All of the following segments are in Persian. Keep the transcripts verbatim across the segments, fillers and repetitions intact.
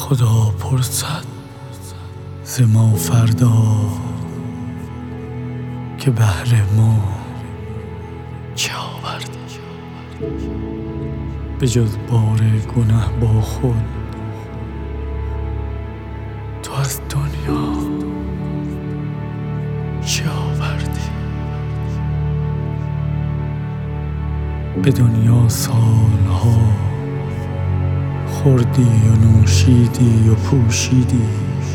خدا پرسد ز ما فردا که بهر ما چه آوردی؟ به جز بار گناه با خود تو از دنیا چه آوردی؟ به دنیا سالها خوردی و نوشیدی و پوشیدی،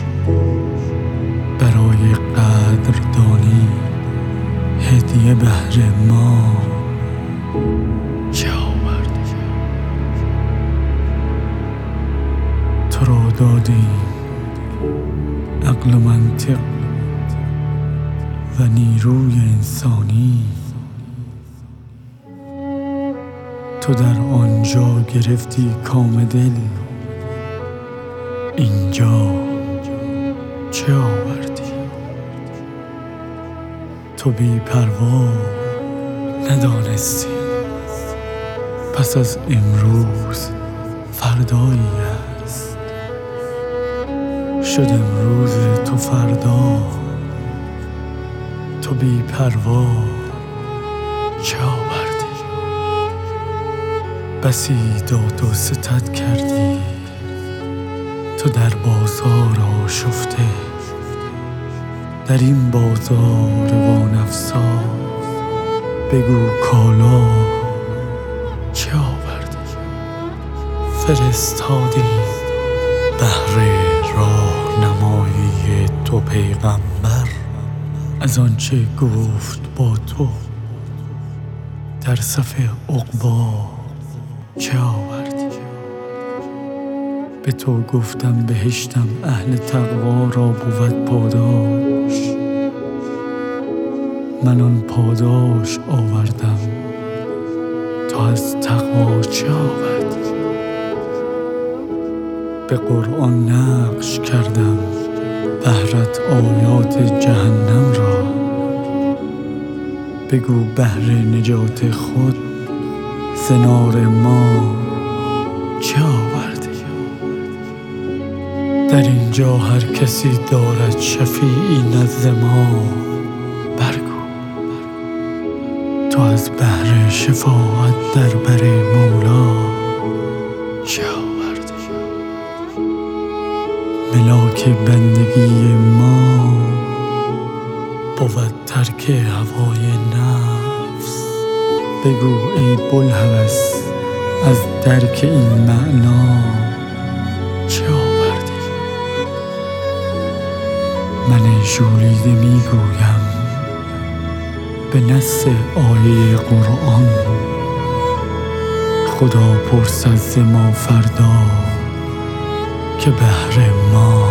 برای قدردانی هدیه بهر ما چه آوردی؟ تو را دادیم عقل و منطق و نیروی انسانی، تو در آنجا گرفتی کام دل، اینجا چه آوردی؟ تو بی پروا ندانستی پس از امروز فردایی است، شد امروز تو فردا، تو بی پروا چه آوردی؟ بسی داد و ستد کردی تو در بازار آشفته، در این بازار وانفسا بگو کالا چه آوردی؟ فرستادی بهر راهنمایی تو پیغمبر، از آنچه گفت با تو در صف عقبی چه آوردی؟ به تو گفتم بهشتم اهل تقوا را بود پاداش، من آن پاداش آوردم، تو از تقوا چه آوردی؟ به قرآن نقش کردم بهرت آیات جهنم را، بگو بهر نجات خود ز نار ما چه آوردی؟ در اینجا هر کسی دارد شفیعی نزد ما، برگو تو از بهر شفاعت در بر مولا چه آوردی؟ ملاک بندگی ما بود ترک هوای نفس، بگو ای بوالهوس از درک این معنا چه آوردی؟ من ژولیده میگویم به نص آیه قرآن، خدا پرسد ز ما فردا که بهر ما